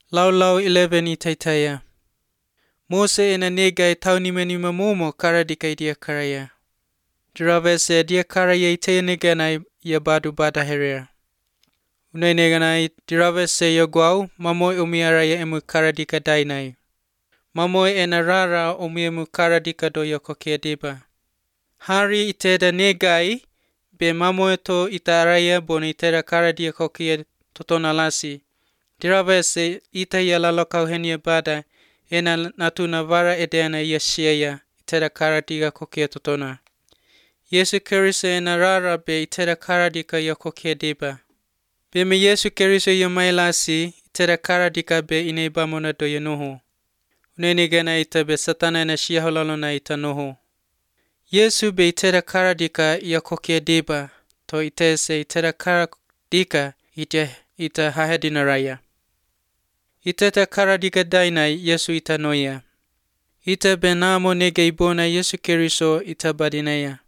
Lau 11 itaitaya. Mose ena negai taunima momo karadika dia karaya. Diravese dia karaya ite neganai ya badu bada herea. Unai neganai diravese ya guau mamoi umiara ya emu karadika dainai. Mamoi ena rara emu karadika do ya kokia deba. Hari iteda negai be mamoi to itaraya bona iteda karadia kokia totona lasi. Diravese ita ya lalokau henia bada ena natuna vara edena yeshia iteda karadiga kokia totona. Yesu Kristo ena rara be iteda karadika ya kokia deba. Be me Yesu Kristo ya mailasi iteda karadika be ineba mona do ya noho. Unene gana ita be satana ena shia holalona ita noho. Yesu be iteda karadika ya kokia deba to itese iteda karadika ita hahedina raya. Iteta karadika dainai Yesu ita noya. Ita benamo nege ibona Yesu Kristo ita badinaya.